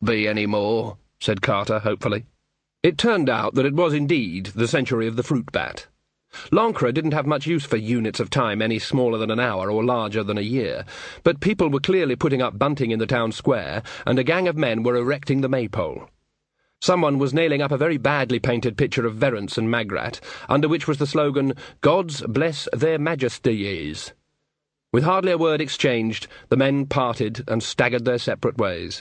be any more," said Carter hopefully. It turned out that it was indeed the century of the fruit bat. Lancre didn't have much use for units of time any smaller than an hour or larger than a year, but people were clearly putting up bunting in the town square, and a gang of men were erecting the maypole. Someone was nailing up a very badly painted picture of Verence and Magrat, under which was the slogan, "Gods bless their majesties." With hardly a word exchanged, the men parted and staggered their separate ways.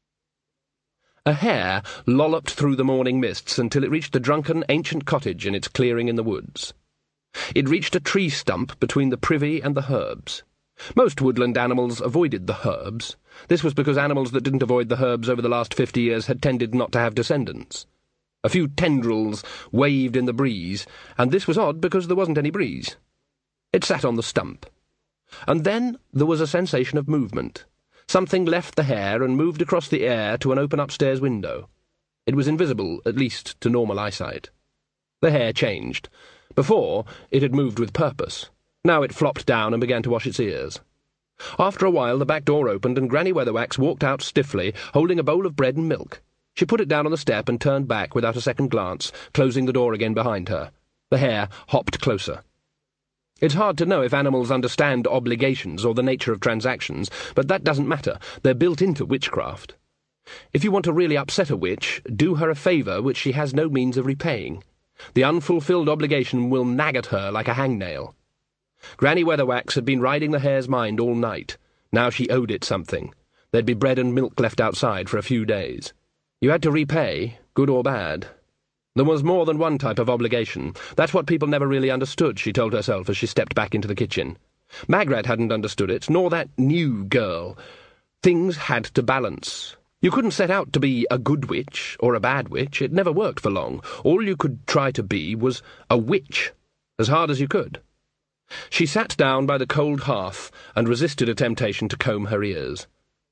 A hare lolloped through the morning mists until it reached the drunken ancient cottage in its clearing in the woods. It reached a tree stump between the privy and the herbs. Most woodland animals avoided the herbs. This was because animals that didn't avoid the herbs over the last 50 years had tended not to have descendants. A few tendrils waved in the breeze, and this was odd because there wasn't any breeze. It sat on the stump. And then there was a sensation of movement. Something left the hare and moved across the air to an open upstairs window. It was invisible, at least to normal eyesight. The hare changed. Before, it had moved with purpose. Now it flopped down and began to wash its ears. After a while, the back door opened and Granny Weatherwax walked out stiffly, holding a bowl of bread and milk. She put it down on the step and turned back without a second glance, closing the door again behind her. The hare hopped closer. It's hard to know if animals understand obligations or the nature of transactions, but that doesn't matter. They're built into witchcraft. If you want to really upset a witch, do her a favour which she has no means of repaying. The unfulfilled obligation will nag at her like a hangnail. Granny Weatherwax had been riding the hare's mind all night. Now she owed it something. There'd be bread and milk left outside for a few days. You had to repay, good or bad. There was more than one type of obligation. That's what people never really understood, she told herself as she stepped back into the kitchen. Magrat hadn't understood it, nor that new girl. Things had to balance. You couldn't set out to be a good witch or a bad witch. It never worked for long. All you could try to be was a witch, as hard as you could. She sat down by the cold hearth and resisted a temptation to comb her ears.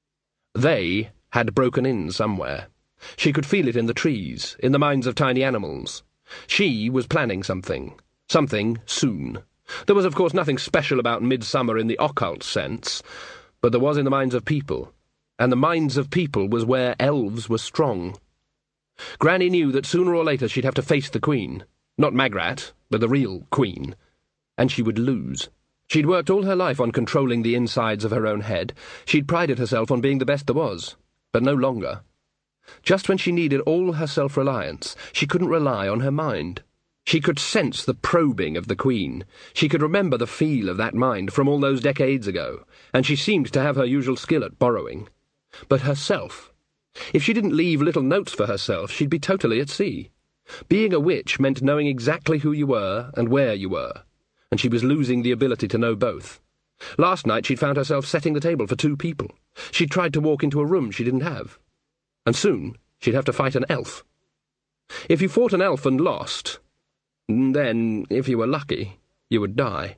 They had broken in somewhere. She could feel it in the trees, in the minds of tiny animals. She was planning something. Something soon. There was, of course, nothing special about midsummer in the occult sense, but there was in the minds of people, and the minds of people was where elves were strong. Granny knew that sooner or later she'd have to face the Queen. Not Magrat, but the real Queen. And she would lose. She'd worked all her life on controlling the insides of her own head. She'd prided herself on being the best there was, but no longer. Just when she needed all her self-reliance, she couldn't rely on her mind. She could sense the probing of the Queen. She could remember the feel of that mind from all those decades ago, and she seemed to have her usual skill at borrowing. But herself. If she didn't leave little notes for herself, she'd be totally at sea. Being a witch meant knowing exactly who you were and where you were, and she was losing the ability to know both. Last night she'd found herself setting the table for 2 people. She'd tried to walk into a room she didn't have. And soon she'd have to fight an elf. If you fought an elf and lost, then, if you were lucky, you would die.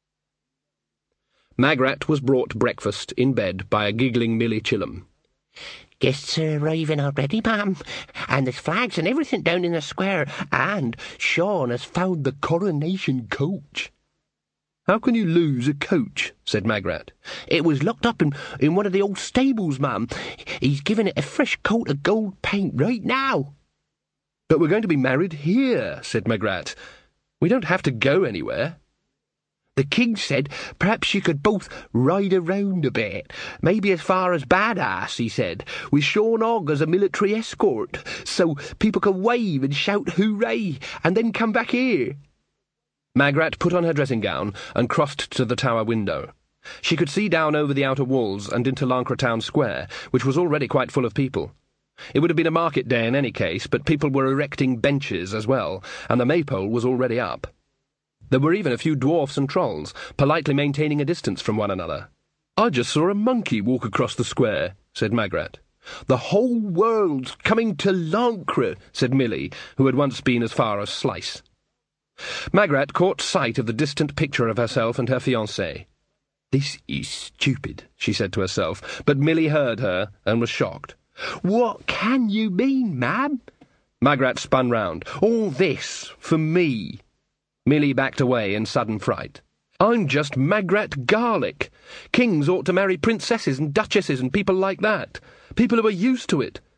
Magrat was brought breakfast in bed by a giggling Milly Chilham. "Guests are arriving already, ma'am, and there's flags and everything down in the square, and Sean has found the coronation coach." "How can you lose a coach?" said Magrat. "It was locked up in one of the old stables, ma'am. He's giving it a fresh coat of gold paint right now." "But we're going to be married here," said Magrat. "We don't have to go anywhere." "The king said perhaps you could both ride around a bit, maybe as far as Badass, he said, with Sean Hogg as a military escort, so people could wave and shout hooray, and then come back here." Magrat put on her dressing gown and crossed to the tower window. She could see down over the outer walls and into Lancre Town Square, which was already quite full of people. It would have been a market day in any case, but people were erecting benches as well, and the maypole was already up. There were even a few dwarfs and trolls, politely maintaining a distance from one another. "I just saw a monkey walk across the square," said Magrat. "The whole world's coming to Lancre," said Milly, who had once been as far as Slice. Magrat caught sight of the distant picture of herself and her fiancé. "This is stupid," she said to herself, but Milly heard her and was shocked. "What can you mean, ma'am?" Magrat spun round. "All this for me." Milly backed away in sudden fright. "I'm just Magrat Garlick. Kings ought to marry princesses and duchesses and people like that. People who are used to it.